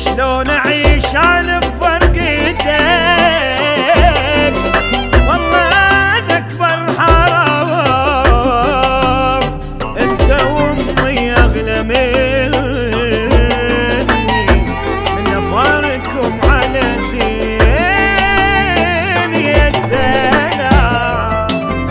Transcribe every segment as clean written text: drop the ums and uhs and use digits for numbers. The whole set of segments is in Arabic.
شلون اعيش انا بفرقتك؟ والله هذا اكبر حرام، انت وامي اغلى مني، من فارقكم على زين يا سلام.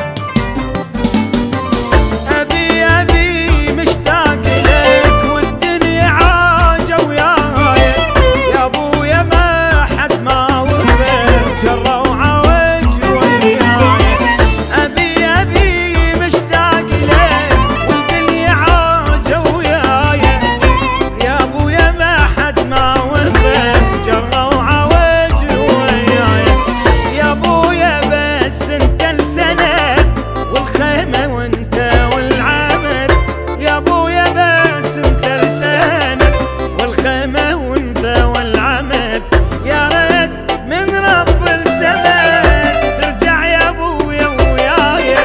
ابي مشتاق لك والدنيا عاجه وياي، يا ابويا ما حد ما وفى جرى وعوج وياي. ابي مشتاق لك والدنيا عاجه وياي، يا ابويا ما حد ما وفى جرى وعوج وياي. يا ابويا بس انت السند والخيمه وانت والعمد، يا ابويا بس انت السند والخيمه وانت والعمد. يا ريت من رب السماء ترجع يا ابويا وياي.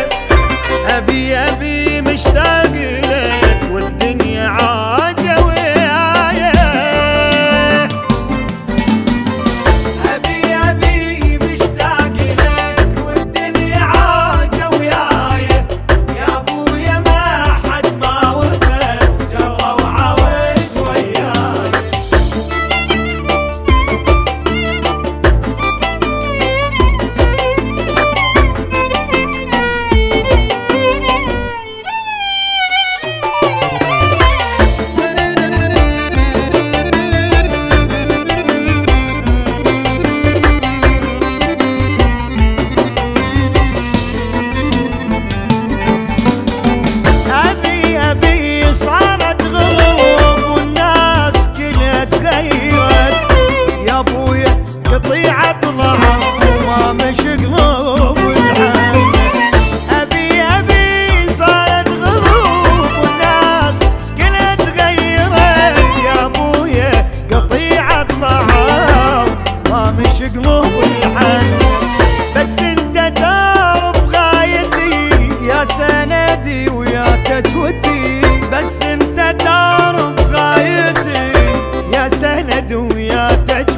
ابي مشتاق لك والدنيا عاجه وياي. ابي مشتاق لك والدنيا عاجه وياي، يا ابويا ما حد ما وفى جرى وعوج وياي. ابي صارت غروب والناس كلها تغيرت، يا ابويا قطيعة ضعف وما مش قلوب الحمد. ابي صارت غروب والناس كلها تغيرت، يا ابويا قطيعة ضعف ما مش قلوب الحمد. بس انت تعرف غايتي يا سندي ويا كتوتي، بس انت تعرف غايتي يا سند ويا كتوتي.